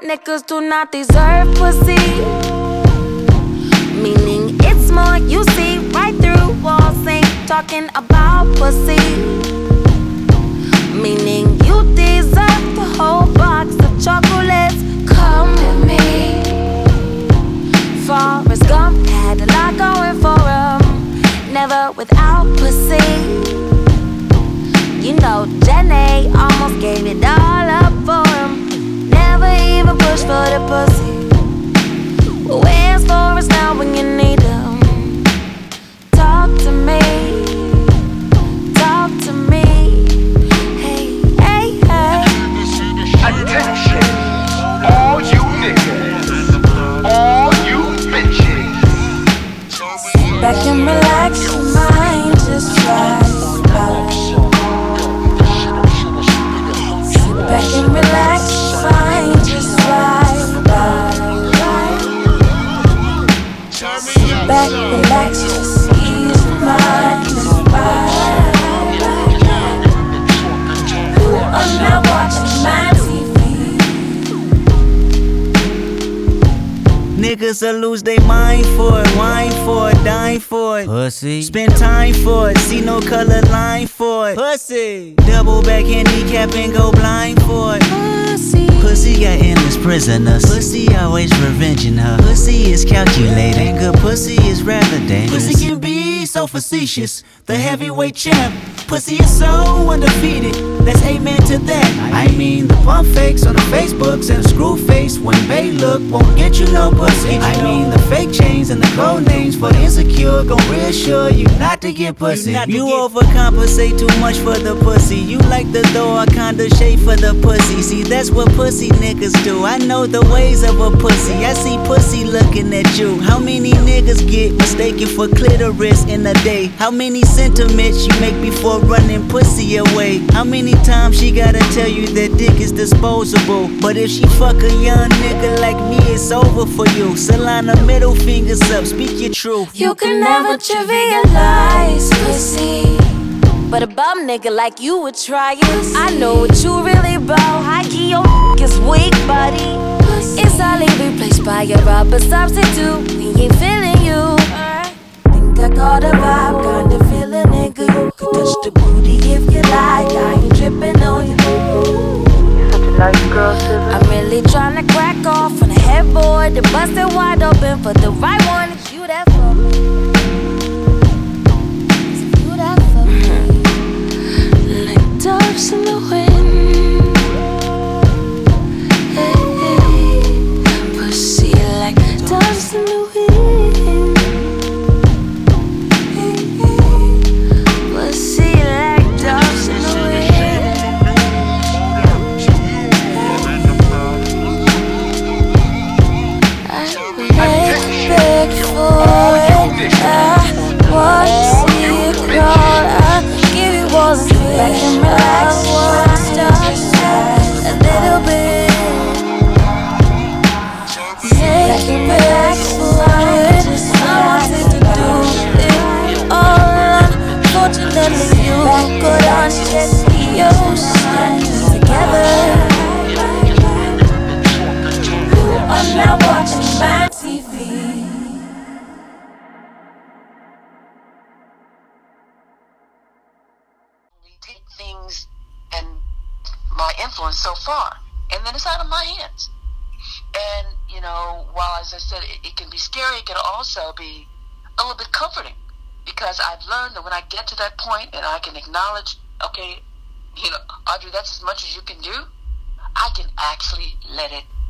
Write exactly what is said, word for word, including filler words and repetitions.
niggas do not deserve pussy. Meaning it's more you see right through walls, ain't talking about pussy. Meaning you deserve the whole box of chocolates. Come with me. Forrest Gump had a lot going for him, never without pussy. You know Jenny almost gave it all up for him, never even pushed for the pussy. Where's Forrest now when you need him? Talk to me, talk to me. Hey, hey, hey. Attention, all you niggas, all you bitches. Sit back and relax your mind, just right. Sit back and relax your mind, just right. Sit back, relax, just ease your mind, just right. You are now watching my T V. Niggas will lose they mind for it, wine for it, dine for it. Pussy. Spend time for it, see no color line for it. Pussy. Double back handicap and go blind for it. Pussy. Pussy got endless prisoners. Pussy always revenging her. Pussy is calculating. Good pussy is rather dangerous. Pussy can be so facetious. The heavyweight champ. Pussy is so undefeated. Let's amen to that. I mean the pump fakes on the Facebooks and the screw face when they look won't get you no pussy. I mean the fake chains and the code names for the insecure gon' reassure you not to get pussy. You overcompensate too much for the pussy. You like the door I kinda shade for the pussy. See that's what pussy niggas do. I know the ways of a pussy. I see pussy looking at you. How many niggas get mistaken for clitoris in a day? How many sentiments you make before running pussy away? How many times she gotta tell you that dick is disposable? But if she fuck a young nigga like me, it's over for you. Solana middle fingers up, speak your truth. You can never trivialize pussy, but a bum nigga like you would try it. I know what you really about. High key, your is weak, buddy. It's only replaced by a rubber substitute. We ain't feeling you. Think I caught a vibe, kinda feeling nigga. You can touch the booty if you like. I ain't tripping on you. You're such a nice girl, Susan. I'm really tryna crack off on the headboard and bust it wide open for the right one. It's you that for me. It's you that for me. Like doves in the wind. Hey, hey. Pussy like doves in the wind. Hey, hey. Pussy like doves in the wind. Beg for it, I want to see it crawl. I give you all the things I want to start a little bit. Make it back for it. I wanted to do it all. Unfortunately, you could understand your signs together. You are now watching my T V. Take things and my influence so far, and then it's out of my hands. And you know, while as I said, it, it can be scary, it can also be a little bit comforting, because I've learned that when I get to that point and I can acknowledge, okay, you know, Audrey, that's as much as you can do, I can actually let it